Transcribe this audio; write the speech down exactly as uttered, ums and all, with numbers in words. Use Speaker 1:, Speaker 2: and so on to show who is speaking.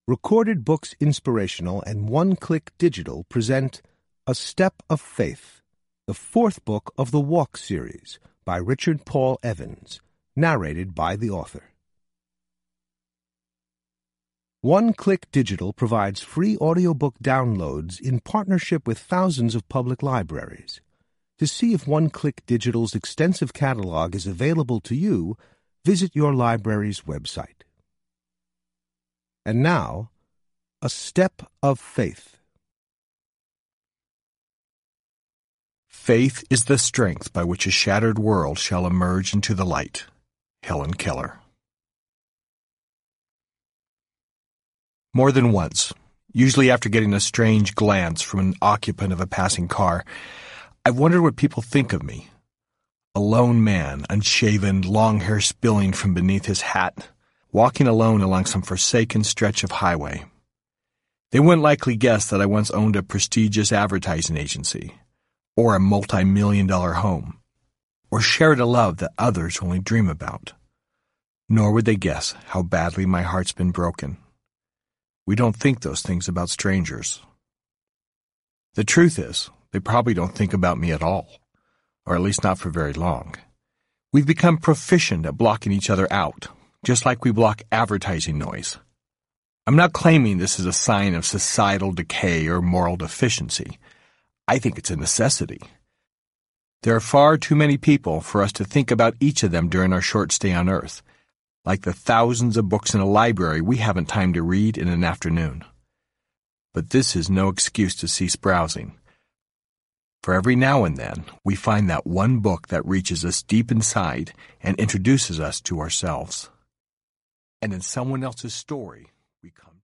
Speaker 1: Recorded Books Inspirational and One Click Digital present A Step of Faith, the fourth book of the Walk series by Richard Paul Evans, narrated by the author. One Click Digital provides free audiobook downloads in partnership with thousands of public libraries. To see if One Click Digital's extensive catalog is available to you, visit your library's website. And now, A Step of Faith.
Speaker 2: Faith is the strength by which a shattered world shall emerge into the light. Helen Keller. More than once, usually after getting a strange glance from an occupant of a passing car, I've wondered what people think of me. A lone man, unshaven, long hair spilling from beneath his hat, walking alone along some forsaken stretch of highway. They wouldn't likely guess that I once owned a prestigious advertising agency, or a multi-million dollar home, or shared a love that others only dream about. Nor would they guess how badly my heart's been broken. We don't think those things about strangers. The truth is, they probably don't think about me at all, or at least not for very long. We've become proficient at blocking each other out, just like we block advertising noise. I'm not claiming this is a sign of societal decay or moral deficiency. I think it's a necessity. There are far too many people for us to think about each of them during our short stay on Earth, like the thousands of books in a library we haven't time to read in an afternoon. But this is no excuse to cease browsing. For every now and then, we find that one book that reaches us deep inside and introduces us to ourselves. And in someone else's story, we come